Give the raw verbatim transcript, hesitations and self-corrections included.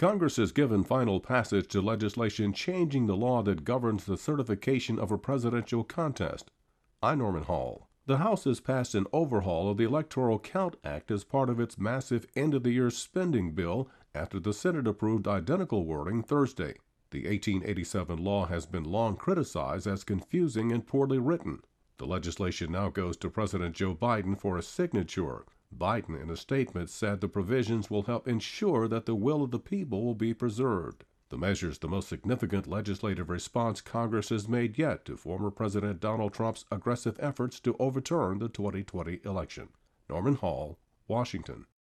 Congress has given final passage to legislation changing the law that governs the certification of a presidential contest. I'm Norman Hall. The House has passed an overhaul of the Electoral Count Act as part of its massive end-of-the-year spending bill after the Senate approved identical wording Thursday. The eighteen eighty-seven law has been long criticized as confusing and poorly written. The legislation now goes to President Joe Biden for a signature. Biden, in a statement, said the provisions will help ensure that the will of the people will be preserved. The measure is the most significant legislative response Congress has made yet to former President Donald Trump's aggressive efforts to overturn the twenty twenty election. Norman Hall, Washington.